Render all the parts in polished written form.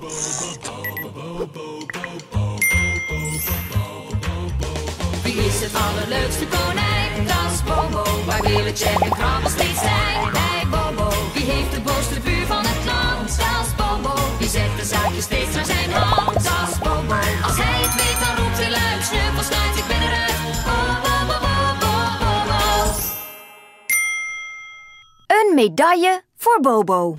Wie is het allerleukste konijn? Dat is Bobo. Waar willen Jack en Krabbe steeds zijn? Hey Bobo. Wie heeft de boosste buur van het land? Dat is Bobo. Wie zet de zaakjes steeds naar zijn hand? Dat is Bobo. Als hij het weet, dan roept hij luid. Snuffel, snuit, ik ben eruit. Bobo, Bobo, Bobo. Een medaille voor Bobo.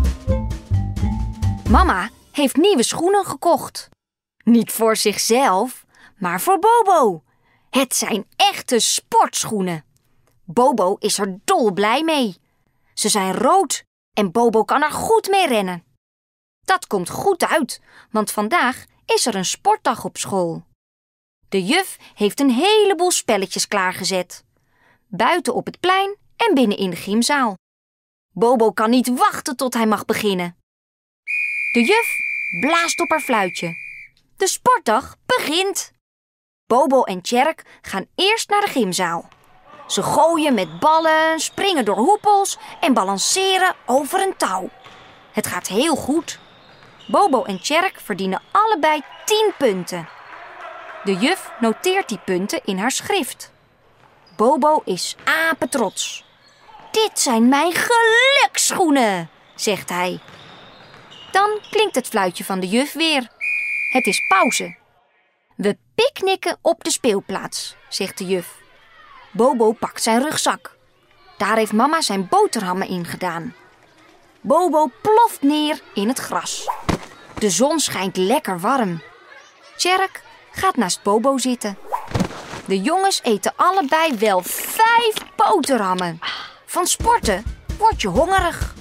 Mama heeft nieuwe schoenen gekocht. Niet voor zichzelf, maar voor Bobo. Het zijn echte sportschoenen. Bobo is er dolblij mee. Ze zijn rood en Bobo kan er goed mee rennen. Dat komt goed uit, want vandaag is er een sportdag op school. De juf heeft een heleboel spelletjes klaargezet. Buiten op het plein en binnen in de gymzaal. Bobo kan niet wachten tot hij mag beginnen. De juf blaast op haar fluitje. De sportdag begint. Bobo en Tjerk gaan eerst naar de gymzaal. Ze gooien met ballen, springen door hoepels en balanceren over een touw. Het gaat heel goed. Bobo en Tjerk verdienen allebei 10 punten. De juf noteert die punten in haar schrift. Bobo is apetrots. Dit zijn mijn geluksschoenen, zegt hij. Dan klinkt het fluitje van de juf weer. Het is pauze. We picknicken op de speelplaats, zegt de juf. Bobo pakt zijn rugzak. Daar heeft mama zijn boterhammen in gedaan. Bobo ploft neer in het gras. De zon schijnt lekker warm. Tjerk gaat naast Bobo zitten. De jongens eten allebei wel 5 boterhammen. Van sporten word je hongerig.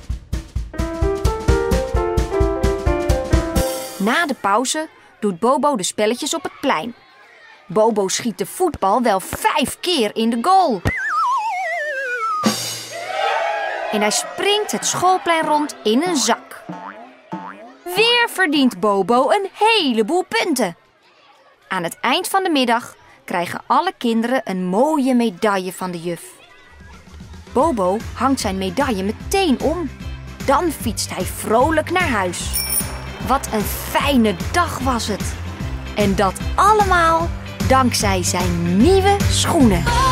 Na de pauze doet Bobo de spelletjes op het plein. Bobo schiet de voetbal wel 5 keer in de goal. En hij springt het schoolplein rond in een zak. Weer verdient Bobo een heleboel punten. Aan het eind van de middag krijgen alle kinderen een mooie medaille van de juf. Bobo hangt zijn medaille meteen om. Dan fietst hij vrolijk naar huis. Wat een fijne dag was het. En dat allemaal dankzij zijn nieuwe schoenen.